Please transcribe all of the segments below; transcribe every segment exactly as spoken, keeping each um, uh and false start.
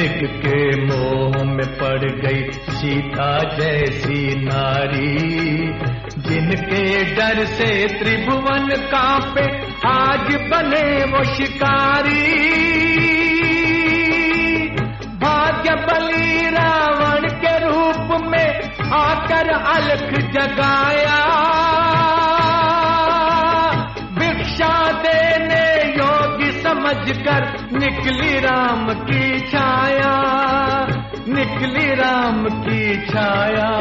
वेग के मोह में पड़ गई सीता जैसी नारी, जिनके डर से त्रिभुवन कांपे आज बने वो शिकारी। भाग्य बलि रावण के रूप में आकर अलख जगाया, भिक्षा देने योगी समझकर निकली राम की छाया, निकली राम की छाया।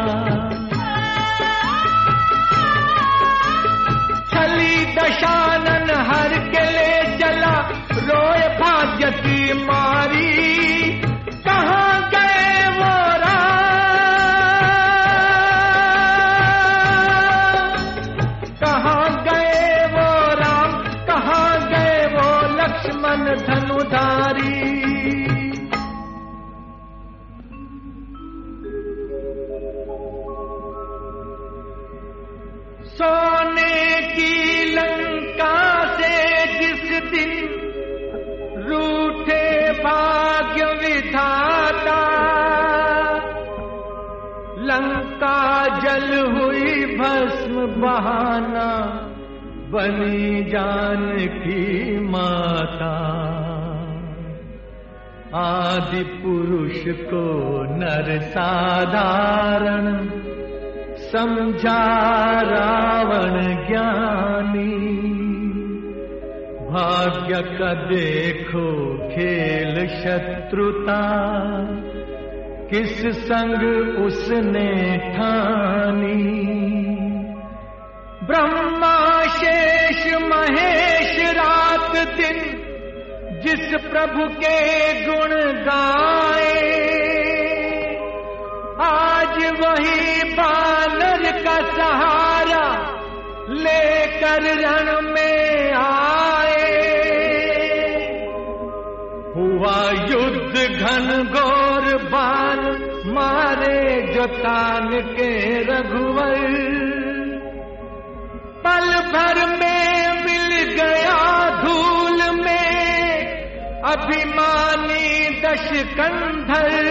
छली दशानन हर के ले चला, रोए भाग्य की मारी। कहाँ गए वो राम, कहाँ गए वो राम, कहाँ गए वो लक्ष्मण धनुधारी। सोने की लंका से जिस दिन रूठे भाग्य विधाता, लंका जल हुई भस्म बहाना, बनी जानकी माता। आदि पुरुष को नर साधारण, समझा रावण ज्ञानी। भाग्य का देखो खेल शत्रुता, किस संग उसने ठानी। ब्रह्मा शेष महेश रात दिन, जिस प्रभु के गुण गाए, आज वही बानर का सहारा लेकर रण में आए। हुआ युद्ध घनघोर, बाण मारे जो तान के रघुवर। पल भर में मिल गया धूल में अभिमानी दशकंधर,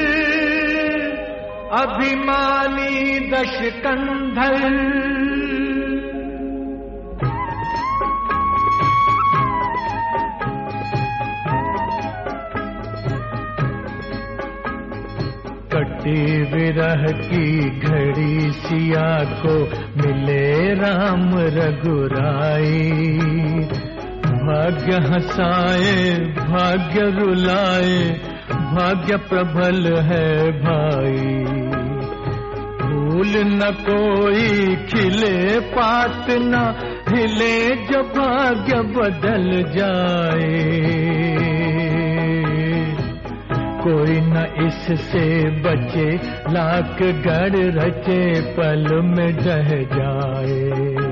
अभिमानी दशकंधर। कटी विरह की घड़ी सिया को मिले राम रघुराई। भाग्य हंसाए भाग्य रुलाए, भाग्य प्रबल है भाई। फूल न कोई खिले पात न हिले, जो भाग्य बदल जाए। कोई न इससे बचे, लाख गढ़ रचे पल में ढह जाए।